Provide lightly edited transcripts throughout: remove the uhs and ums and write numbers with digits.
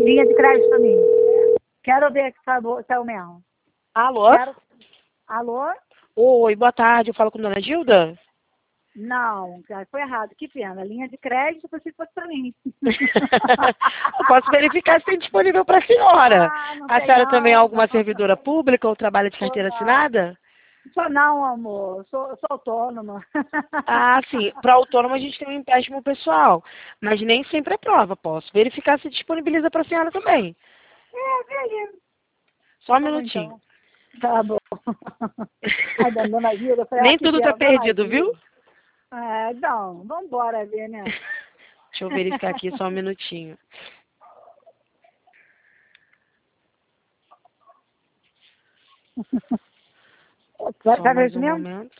linha de crédito pra mim. Quero ver que saiu mesmo. Alô? Alô? Oi, boa tarde. Eu falo com a dona Gilda? Não, foi errado. Que pena. Linha de crédito, eu pensei que fosse pra mim. Eu posso verificar se tem disponível para a senhora. Não A tem senhora também é não. alguma servidora pública ou trabalha de Sou carteira não. assinada? Sou não, amor. Sou autônoma. Ah, sim. Para autônomo a gente tem um empréstimo pessoal, mas nem sempre é prova. Posso verificar se disponibiliza para a senhora também. Beleza. Só um Tá bom, minutinho. então. Tá bom. Ai, dona Gilda, foi ela Nem que tudo tá pena, dona perdido, viu? Gilda. Não, vamos embora ver, né? Deixa eu verificar aqui só um minutinho. Só Vai ver mais isso um mesmo? momento.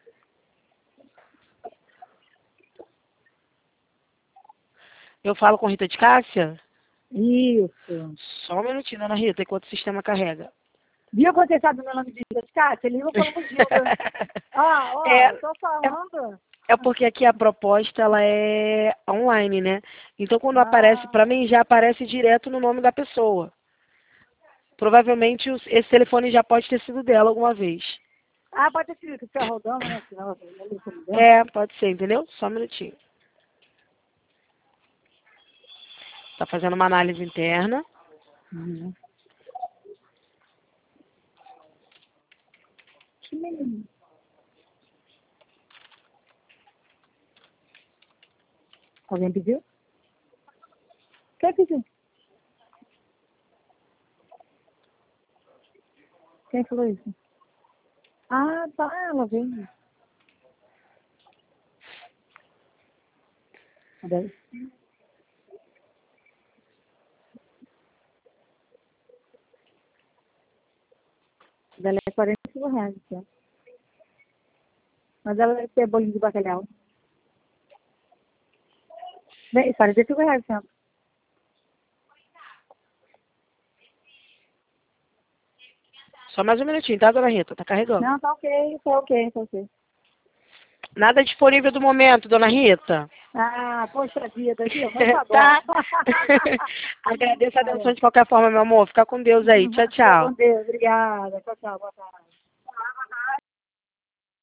Eu falo com Rita de Cássia? Isso. Só um minutinho, dona Rita, enquanto o sistema carrega. Viu quando você sabe o meu nome de Cátia? Ele não falando Gilda. É, Tô é, falando. é porque aqui a proposta ela é online, né? Então quando aparece Ah, para mim já aparece direto no nome da pessoa. Provavelmente esse telefone já pode ter sido dela alguma vez. pode ser que você rodando, né? Senão, É, pode ser, entendeu? Só um minutinho. Tá fazendo uma análise interna. uhum. Que menino. Alguém pediu? Quem pediu? Quem falou isso? Tá, ela veio. Cadê? Ela é R$ 45, tá? Mas ela deve ter bolinho de bacalhau. Bem, R$ 45, tá? Só mais um minutinho, tá, dona Rita? Tá carregando. Não, tá ok, tá ok, tá ok. Nada disponível do momento, dona Rita. Poxa vida, viu? Mas tá bom. Tá? Agradeço a Olha, atenção de qualquer forma, meu amor. Fica com Deus aí. Tchau, fica com tchau. Deus, obrigada. Tchau, tchau, boa tarde.